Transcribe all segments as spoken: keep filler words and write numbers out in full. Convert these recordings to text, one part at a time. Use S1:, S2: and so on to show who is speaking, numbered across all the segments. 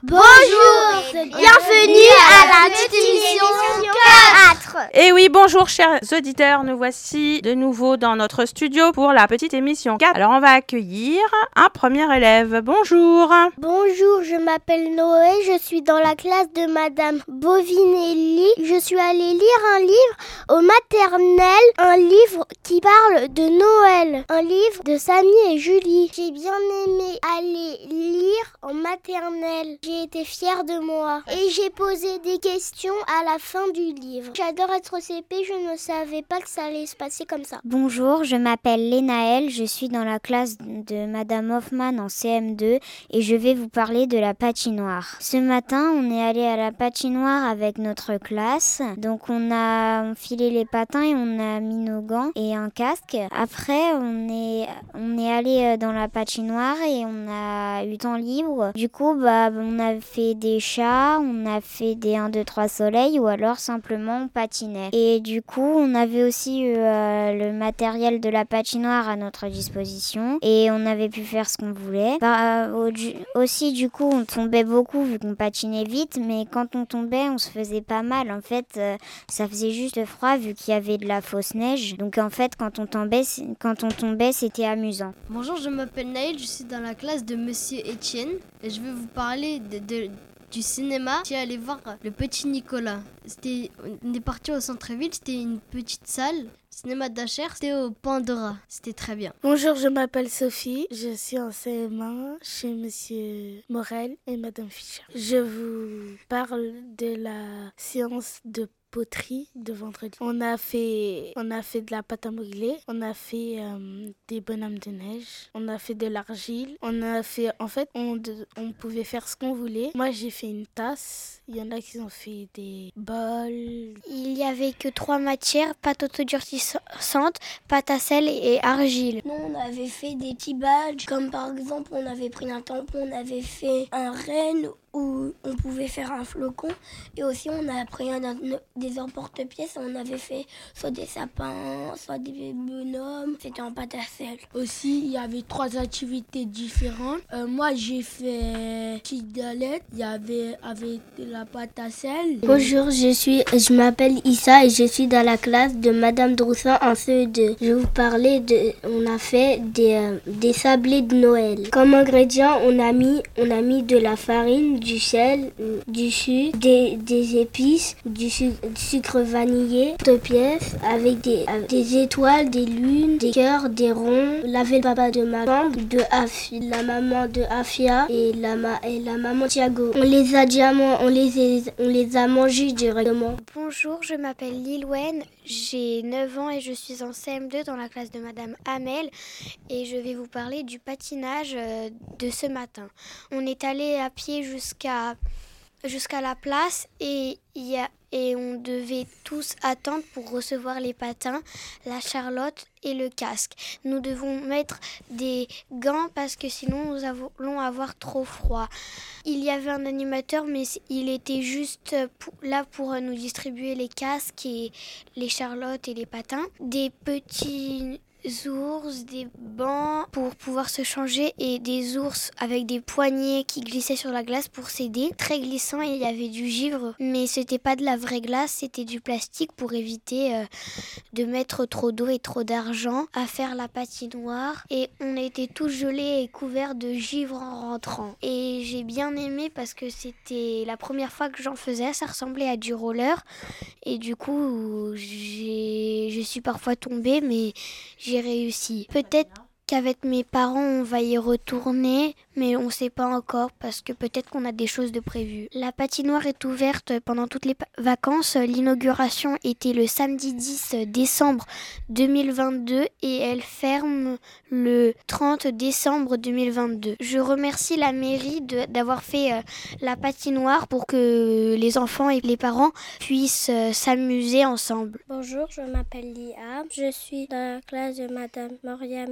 S1: Bonjour, bienvenue à la petite émission quatre.
S2: Et oui, bonjour chers auditeurs, nous voici de nouveau dans notre studio pour la petite émission quatre. Alors on va accueillir un premier élève. Bonjour.
S3: Bonjour, je m'appelle Noé, je suis dans la classe de Madame Bovinelli. Je suis allée lire un livre au maternel, un livre qui parle de Noël, un livre de Samy et Julie. J'ai bien aimé aller lire en maternelle. J'ai été fière de moi et j'ai posé des questions à la fin du livre. J'adore être au C P, je ne savais pas que ça allait se passer comme ça.
S4: Bonjour, je m'appelle Lénaëlle, je suis dans la classe de Madame Hoffman en C M deux et je vais vous parler de la patinoire. Ce matin, on est allé à la patinoire avec notre classe. Donc on a enfilé les patins et on a mis nos gants et un casque. Après, on est, on est allé dans la patinoire et on a eu temps libre. Du coup, bah, on a fait des chats, on a fait des un, deux, trois soleils ou alors simplement on patinait. Et du coup, on avait aussi eu euh, le matériel de la patinoire à notre disposition et on avait pu faire ce qu'on voulait. Bah, euh, aussi, du coup, on tombait beaucoup vu qu'on patinait vite, mais quand on tombait, on se faisait pas mal. En fait, euh, ça faisait juste froid vu qu'il y avait de la fausse neige. Donc en fait, quand on tombait, quand on tombait, c'était amusant.
S5: Bonjour, je m'appelle Naël, je suis dans la classe de Monsieur Etienne et je vais vous parler de, de, du cinéma. J'ai allé voir Le Petit Nicolas. C'était, on est parti au centre-ville, c'était une petite salle. Cinéma d'Acher, c'était au Pandora. C'était très bien.
S6: Bonjour, je m'appelle Sophie. Je suis en C M un chez Monsieur Morel et Madame Fischer. Je vous parle de la séance de poterie de vendredi. On a fait, on a fait de la pâte à modeler, on a fait euh, des bonhommes de neige, on a fait de l'argile, on a fait, en fait, on, on pouvait faire ce qu'on voulait. Moi, j'ai fait une tasse. Il y en a qui ont fait des bols.
S3: Il y avait que trois matières, pâte autodurcissante, pâte à sel et argile.
S7: Nous, on avait fait des petits badges, comme par exemple, on avait pris un tampon, on avait fait un renne où on pouvait faire un flocon. Et aussi, on a pris un, un, des emporte-pièces, on avait fait soit des sapins, soit des bonhommes. C'était en pâte à sel.
S8: Aussi, il y avait trois activités différentes. Euh, moi, j'ai fait petite galette. Il y avait avec la pâte à sel.
S9: Bonjour, je suis, je m'appelle Issa et je suis dans la classe de Madame Droussin en C E deux. Je vais vous parler de, on a fait des, euh, des sablés de Noël. Comme ingrédients, on a mis, on a mis de la farine, du sel, du sucre, des, des épices, du sucre, du sucre vanillé, de pièces avec des, avec des étoiles, des lunes, des cœurs, des ronds. Laver le papa de ma chambre, de Afi, la maman de Afia et la, ma, et la maman Thiago. On les a diamants, on les, on les a mangés directement.
S3: Bonjour, je m'appelle Lilwen, j'ai neuf ans et je suis en C M deux dans la classe de Madame Hamel et je vais vous parler du patinage de ce matin. On est allé à pied jusqu'à, jusqu'à la place et, y a, et on devait tous attendre pour recevoir les patins, la Charlotte et le casque. Nous devons mettre des gants parce que sinon nous allons avoir trop froid. Il y avait un animateur mais il était juste pour, là pour nous distribuer les casques et les Charlottes et les patins. Des petits ours, des bancs pour pouvoir se changer et des ours avec des poignées qui glissaient sur la glace pour s'aider. Très glissant et il y avait du givre, mais c'était pas de la vraie glace, c'était du plastique pour éviter euh, de mettre trop d'eau et trop d'argent à faire la patinoire. Et on était tous gelés et couverts de givre en rentrant. Et j'ai bien aimé parce que c'était la première fois que j'en faisais, ça ressemblait à du roller. Et du coup, j'ai, je suis parfois tombée, mais j'ai réussi. Peut-être qu'avec mes parents, on va y retourner, mais on ne sait pas encore parce que peut-être qu'on a des choses de prévues. La patinoire est ouverte pendant toutes les vacances. L'inauguration était le samedi dix décembre deux mille vingt-deux et elle ferme le trente décembre deux mille vingt-deux. Je remercie la mairie de, d'avoir fait euh, la patinoire pour que les enfants et les parents puissent euh, s'amuser ensemble.
S10: Bonjour, je m'appelle Lia. Je suis dans la classe de Madame Moria Metz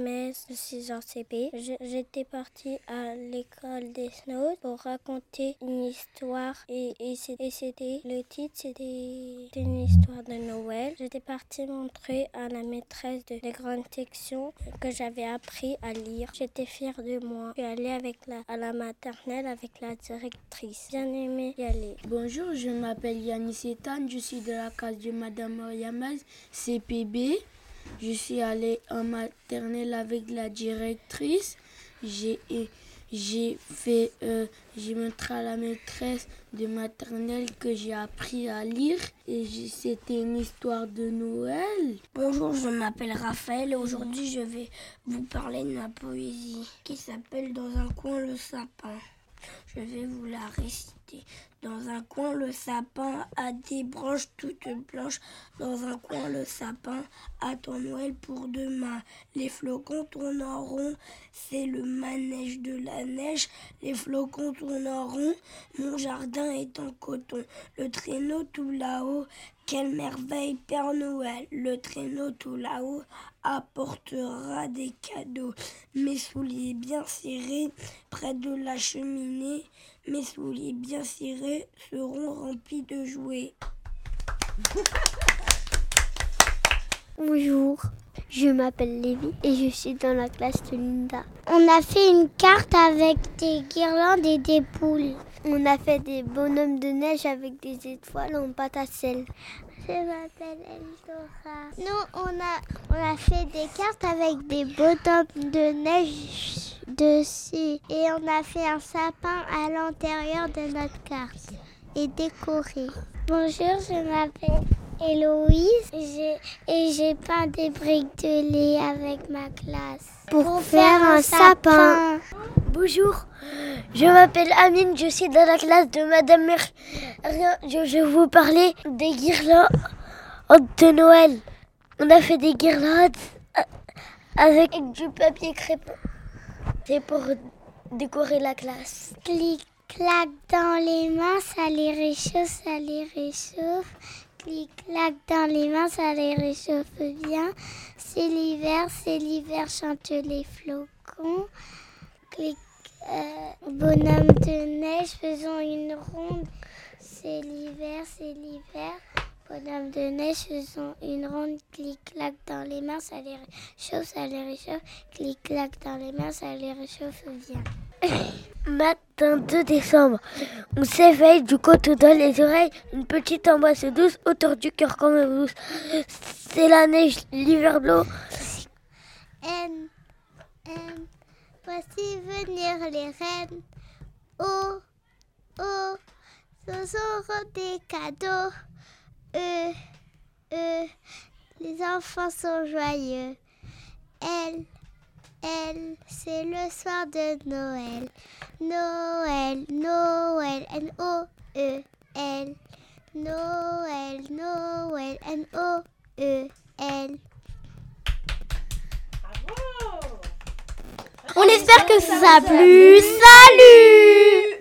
S7: je suis en C P. Je- J'étais partie à l'école des Snows pour raconter une histoire et, et c'est- et c'était le titre, c'était une histoire de Noël. J'étais partie montrer à la maîtresse de la grande section que j'avais appris à lire. J'étais fière de moi. Je suis allée avec la, à la maternelle avec la directrice. Bien aimé y aller.
S8: Bonjour, je m'appelle Yanis Ethan, je suis de la classe de Madame Oriamaz, C P B. Je suis allée en maternelle avec la directrice. J'ai, j'ai fait, euh, j'ai montré à la maîtresse de maternelle que j'ai appris à lire. Et j'ai- c'était une histoire de Noël.
S7: Bonjour, je m'appelle Raphaël et aujourd'hui je vais vous parler de ma poésie qui s'appelle Dans un coin le sapin. Je vais vous la réciter. Dans un coin le sapin a des branches toutes blanches. Dans un coin le sapin a ton Noël pour demain. Les flocons tournent en rond, c'est le manège de la neige. Les flocons tournent en rond, mon jardin est en coton. Le traîneau tout là-haut, quelle merveille Père Noël. Le traîneau tout là-haut apportera des cadeaux. Mes souliers bien serrés près de la cheminée, mes souliers bien serrés seront remplis de jouets.
S9: Bonjour, je m'appelle Lévi et je suis dans la classe de Linda. On a fait une carte avec des guirlandes et des poules. On a fait des bonhommes de neige avec des étoiles en pâte à sel. Je m'appelle Eldora. Nous, on a, on a fait des cartes avec des bonhommes de neige dessus. Et on a fait un sapin à l'intérieur de notre carte et décoré. Bonjour, je m'appelle Héloïse j'ai, et j'ai peint des briques de lait avec ma classe pour, pour faire un sapin.
S10: Bonjour, je m'appelle Amine, je suis dans la classe de Madame Mer. Je, je vais vous parler des guirlandes de Noël. On a fait des guirlandes avec du papier crêpe. C'est pour décorer la classe.
S9: Clic, clac dans les mains, ça les réchauffe, ça les réchauffe. Clic, clac dans les mains, ça les réchauffe bien. C'est l'hiver, c'est l'hiver, chantent les flocons. Clic, euh, bonhomme de neige, faisons une ronde. C'est l'hiver, c'est l'hiver. Bonhomme de neige, faisons une ronde. Clic, clac dans les mains, ça les réchauffe, ça les réchauffe. Clic, clac dans les mains, ça les réchauffe bien.
S10: Matin deux décembre, on s'éveille du coton dans les oreilles, une petite embrasse douce autour du cœur comme une douce. C'est la neige, l'hiver bleu.
S9: N, N, voici venir les reines. Oh, oh, ce seront des cadeaux. E, E, les enfants sont joyeux. L, L, c'est le soir de Noël. Noël, Noël, N O E L. Noël, Noël, N O E L.
S1: On espère que ça vous a plu. Salut!